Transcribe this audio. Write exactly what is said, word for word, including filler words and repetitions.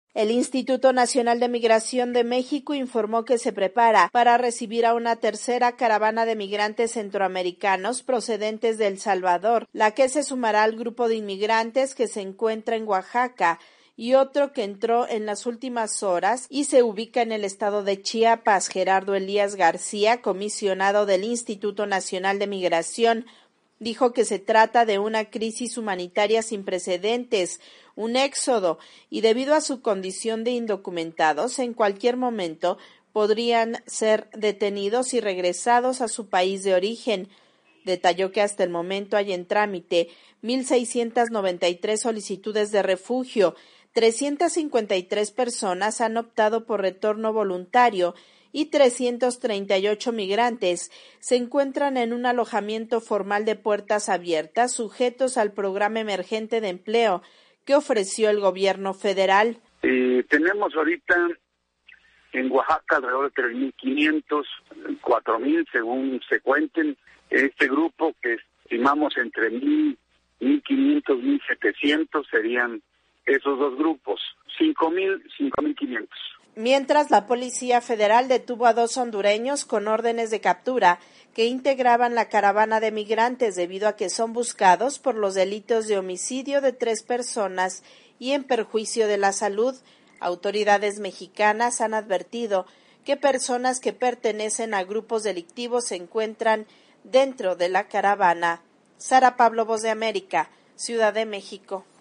El Instituto Nacional de Migración de México informó que se prepara para recibir a una tercera caravana de migrantes centroamericanos procedentes de El Salvador, la que se sumará al grupo de inmigrantes que se encuentra en Oaxaca, y otro que entró en las últimas horas y se ubica en el estado de Chiapas. Gerardo Elías García, comisionado del Instituto Nacional de Migración, dijo que se trata de una crisis humanitaria sin precedentes, un éxodo, y debido a su condición de indocumentados, en cualquier momento podrían ser detenidos y regresados a su país de origen. Detalló que hasta el momento hay en trámite mil seiscientas noventa y tres solicitudes de refugio, trescientas cincuenta y tres personas han optado por retorno voluntario y trescientos treinta y ocho migrantes se encuentran en un alojamiento formal de puertas abiertas sujetos al programa emergente de empleo que ofreció el gobierno federal. Eh, tenemos ahorita en Oaxaca alrededor de tres mil quinientos, cuatro mil según se cuenten. Este grupo que estimamos entre mil, mil quinientos, mil setecientos serían esos dos grupos, cinco mil, cinco mil quinientos. Mientras, la Policía Federal detuvo a dos hondureños con órdenes de captura que integraban la caravana de migrantes debido a que son buscados por los delitos de homicidio de tres personas y en perjuicio de la salud. Autoridades mexicanas han advertido que personas que pertenecen a grupos delictivos se encuentran dentro de la caravana. Sara Pablo, Voz de América, Ciudad de México.